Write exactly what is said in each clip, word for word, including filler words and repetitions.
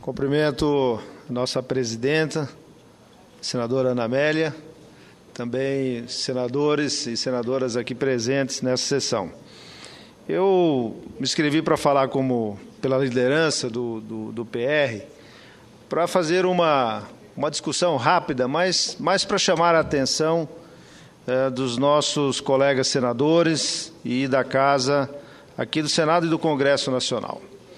Cumprimento nossa presidenta, senadora Ana Amélia, também senadores e senadoras aqui presentes nessa sessão. Eu me inscrevi para falar como, pela liderança do, do, do P R, para fazer uma, uma discussão rápida, mas mais para chamar a atenção eh, dos nossos colegas senadores e da Casa aqui do Senado e do Congresso Nacional.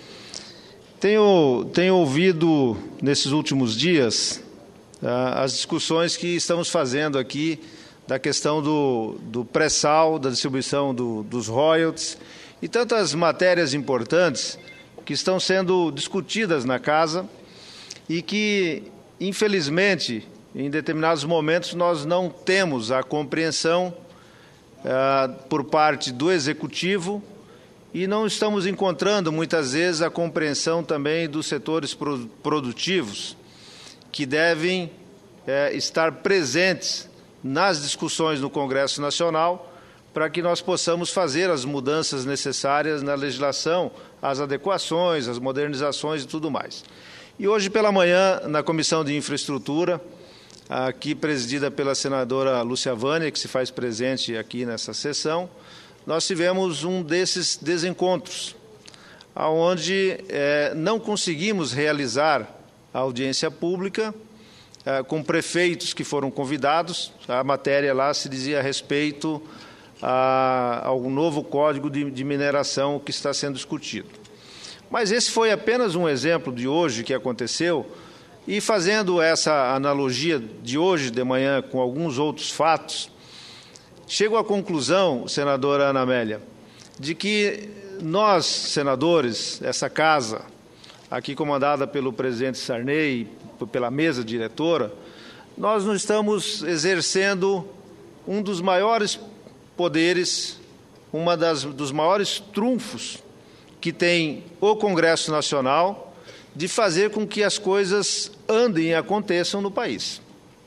Tenho, tenho ouvido nesses últimos dias ah, as discussões que estamos fazendo aqui da questão do, do pré-sal, da distribuição do, dos royalties e tantas matérias importantes que estão sendo discutidas na Casa e que, infelizmente, em determinados momentos, nós não temos a compreensão ah, por parte do Executivo e não estamos encontrando, muitas vezes, a compreensão também dos setores produtivos que devem é, estar presentes nas discussões no Congresso Nacional para que nós possamos fazer as mudanças necessárias na legislação, as adequações, as modernizações e tudo mais. E hoje pela manhã, na Comissão de Infraestrutura, aqui presidida pela senadora Lúcia Vânia, que se faz presente aqui nessa sessão, nós tivemos um desses desencontros, onde eh, não conseguimos realizar a audiência pública eh, com prefeitos que foram convidados. A matéria lá se dizia a respeito a, ao novo Código de, de Mineração que está sendo discutido. Mas esse foi apenas um exemplo de hoje que aconteceu, e fazendo essa analogia de hoje de manhã com alguns outros fatos, chego à conclusão, senadora Ana Amélia, de que nós, senadores, essa Casa, aqui comandada pelo presidente Sarney, pela mesa diretora, nós não estamos exercendo um dos maiores poderes, uma das dos maiores trunfos que tem o Congresso Nacional de fazer com que as coisas andem e aconteçam no país.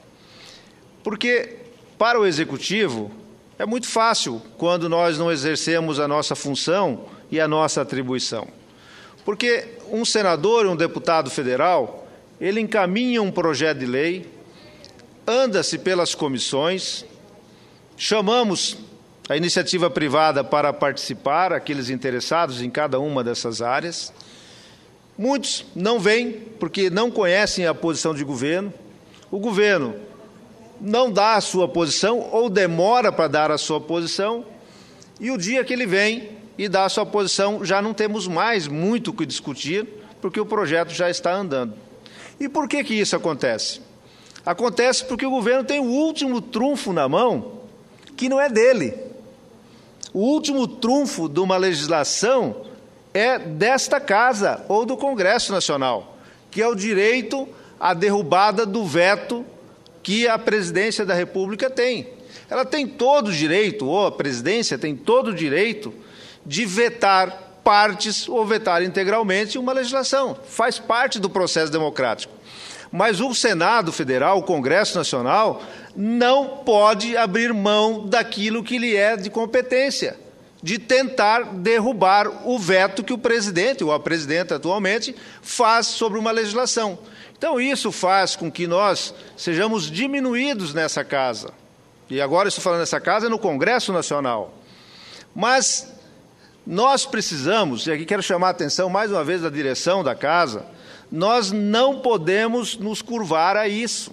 Porque, para o Executivo, é muito fácil quando nós não exercemos a nossa função e a nossa atribuição. Porque um senador, um deputado federal, ele encaminha um projeto de lei, anda-se pelas comissões, chamamos a iniciativa privada para participar, aqueles interessados em cada uma dessas áreas. Muitos não vêm porque não conhecem a posição de governo. O governo não dá a sua posição ou demora para dar a sua posição, e o dia que ele vem e dá a sua posição, já não temos mais muito o que discutir, porque o projeto já está andando. E por que que isso acontece? Acontece porque o governo tem o último trunfo na mão, que não é dele. O último trunfo de uma legislação é desta Casa ou do Congresso Nacional, que é o direito à derrubada do veto que a presidência da República tem. Ela tem todo o direito, ou a presidência tem todo o direito, de vetar partes ou vetar integralmente uma legislação. Faz parte do processo democrático. Mas o Senado Federal, o Congresso Nacional, não pode abrir mão daquilo que lhe é de competência, de tentar derrubar o veto que o presidente, ou a presidenta atualmente, faz sobre uma legislação. Então, isso faz com que nós sejamos diminuídos nessa Casa. E agora estou falando nessa Casa, no Congresso Nacional. Mas nós precisamos, e aqui quero chamar a atenção mais uma vez da direção da Casa, nós não podemos nos curvar a isso.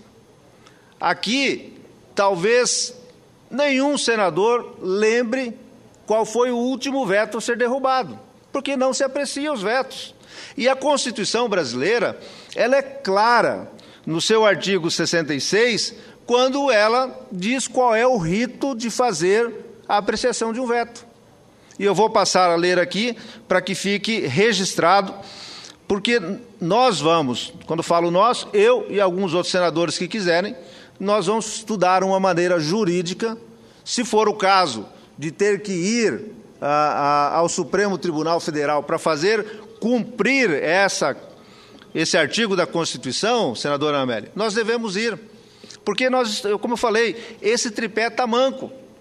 Aqui, talvez nenhum senador lembre qual foi o último veto a ser derrubado, porque não se aprecia os vetos. E a Constituição brasileira, ela é clara no seu artigo sessenta e seis, quando ela diz qual é o rito de fazer a apreciação de um veto. E eu vou passar a ler aqui para que fique registrado, porque nós vamos, quando falo nós, eu e alguns outros senadores que quiserem, nós vamos estudar uma maneira jurídica, se for o caso de ter que ir a, a, ao Supremo Tribunal Federal para fazer cumprir essa, esse artigo da Constituição, senadora Ana Amélia, nós devemos ir. Porque, nós, como eu falei, esse tripé está manco.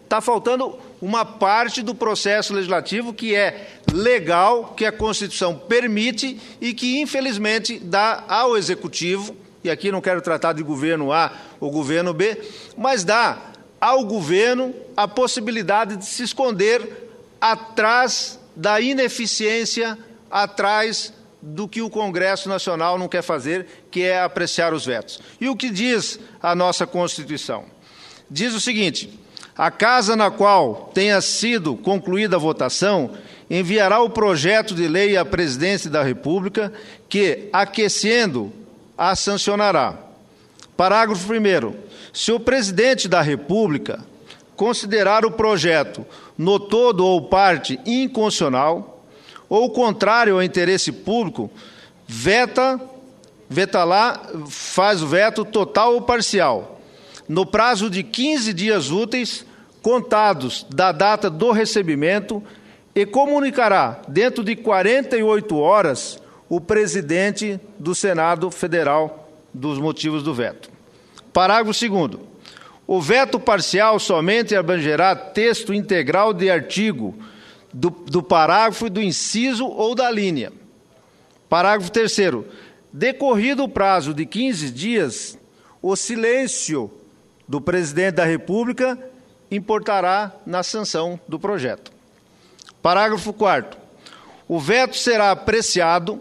está faltando uma parte do processo legislativo que é legal, que a Constituição permite e que, infelizmente, dá ao Executivo, e aqui não quero tratar de governo A ou governo B, mas dá ao governo a possibilidade de se esconder atrás da ineficiência, atrás do que o Congresso Nacional não quer fazer, que é apreciar os vetos. E o que diz a nossa Constituição? Diz o seguinte: a casa na qual tenha sido concluída a votação enviará o projeto de lei à Presidência da República, que, aquecendo, a sancionará. Parágrafo primeiro. Se o Presidente da República considerar o projeto no todo ou parte inconstitucional, ou contrário ao interesse público, veta, veta lá, faz o veto total ou parcial, no prazo de quinze dias úteis, contados da data do recebimento, e comunicará, dentro de quarenta e oito horas, o presidente do Senado Federal dos motivos do veto. Parágrafo segundo. O veto parcial somente abrangerá texto integral de artigo do, do parágrafo, do inciso ou da linha. Parágrafo terceiro. Decorrido o prazo de quinze dias, o silêncio do presidente da República importará na sanção do projeto. Parágrafo quarto. O veto será apreciado.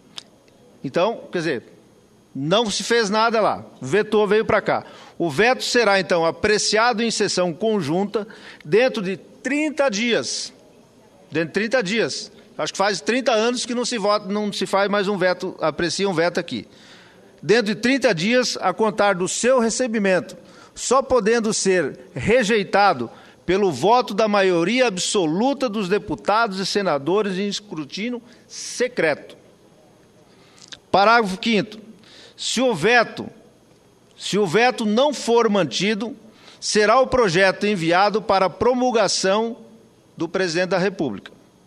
Então, quer dizer, não se fez nada lá, vetou, veio para cá. O veto será, então, apreciado em sessão conjunta dentro de trinta dias. Dentro de trinta dias. Acho que faz trinta anos que não se vota, não se faz mais um veto, aprecia um veto aqui. Dentro de trinta dias, a contar do seu recebimento, só podendo ser rejeitado pelo voto da maioria absoluta dos deputados e senadores em escrutínio secreto. Parágrafo quinto. Se o veto, se o veto não for mantido, será o projeto enviado para promulgação do Presidente da República.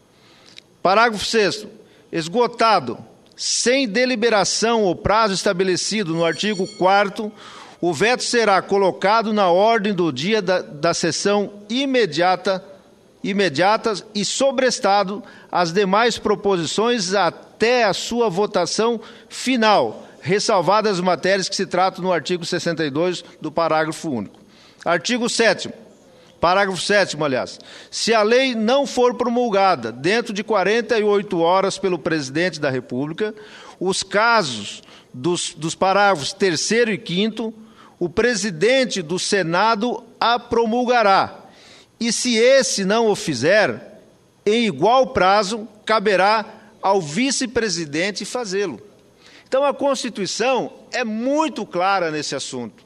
Parágrafo sexto. Esgotado, sem deliberação ou prazo estabelecido no artigo quarto, o veto será colocado na ordem do dia da, da sessão imediata, imediata e sobrestado às demais proposições até a sua votação final, ressalvadas as matérias que se tratam no artigo sessenta e dois do parágrafo único. Artigo sétimo. Parágrafo sétimo, aliás. Se a lei não for promulgada dentro de quarenta e oito horas pelo Presidente da República, os casos dos, dos parágrafos terceiro e quinto, o Presidente do Senado a promulgará. E se esse não o fizer, em igual prazo, caberá ao vice-presidente fazê-lo. Então, a Constituição é muito clara nesse assunto.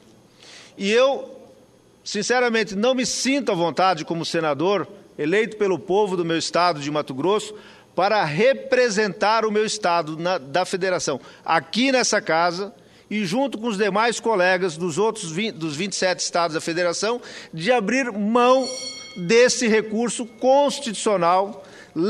E eu, sinceramente, não me sinto à vontade, como senador, eleito pelo povo do meu estado de Mato Grosso, para representar o meu estado na, da federação, aqui nessa casa, e junto com os demais colegas dos outros vinte, dos vinte e sete estados da federação, de abrir mão desse recurso constitucional,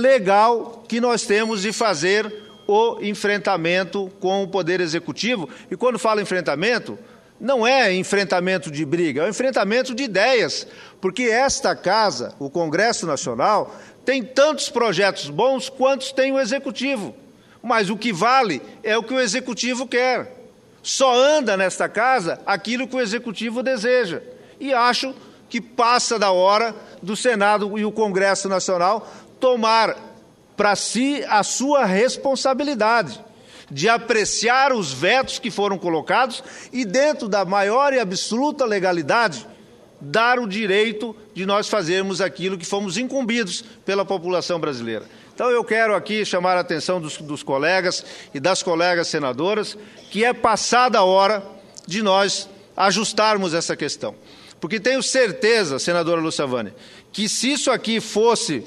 legal, que nós temos de fazer o enfrentamento com o Poder Executivo. E quando falo enfrentamento, não é enfrentamento de briga, é um enfrentamento de ideias, porque esta casa, o Congresso Nacional, tem tantos projetos bons quantos tem o Executivo, mas o que vale é o que o Executivo quer. Só anda nesta casa aquilo que o Executivo deseja. E acho que passa da hora do Senado e o Congresso Nacional tomar para si a sua responsabilidade de apreciar os vetos que foram colocados e, dentro da maior e absoluta legalidade, dar o direito de nós fazermos aquilo que fomos incumbidos pela população brasileira. Então, eu quero aqui chamar a atenção dos, dos colegas e das colegas senadoras que é passada a hora de nós ajustarmos essa questão. Porque tenho certeza, senadora Luciavânia, que se isso aqui fosse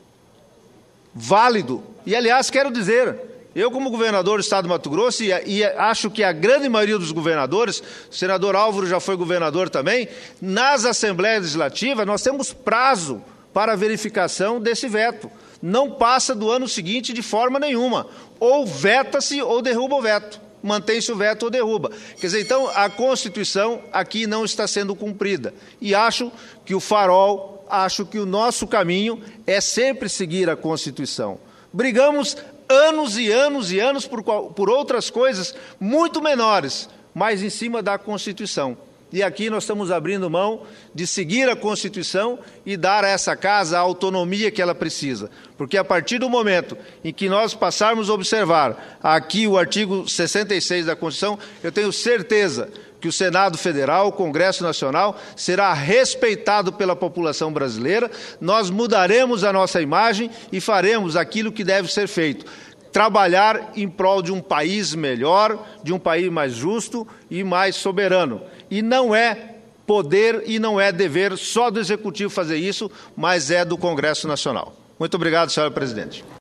válido, e aliás quero dizer, eu como governador do estado do Mato Grosso, e, e acho que a grande maioria dos governadores, o senador Álvaro já foi governador também, nas assembleias legislativas nós temos prazo para a verificação desse veto. Não passa do ano seguinte de forma nenhuma. Ou veta-se ou derruba o veto. Mantém-se o veto ou derruba. Quer dizer, então, a Constituição aqui não está sendo cumprida. E acho que o farol acho que o nosso caminho é sempre seguir a Constituição. Brigamos anos e anos e anos por, por outras coisas muito menores, mas em cima da Constituição. E aqui nós estamos abrindo mão de seguir a Constituição e dar a essa casa a autonomia que ela precisa. Porque a partir do momento em que nós passarmos a observar aqui o artigo sessenta e seis da Constituição, eu tenho certeza que o Senado Federal, o Congresso Nacional, será respeitado pela população brasileira, nós mudaremos a nossa imagem e faremos aquilo que deve ser feito. Trabalhar em prol de um país melhor, de um país mais justo e mais soberano. E não é poder e não é dever só do Executivo fazer isso, mas é do Congresso Nacional. Muito obrigado, senhora presidente.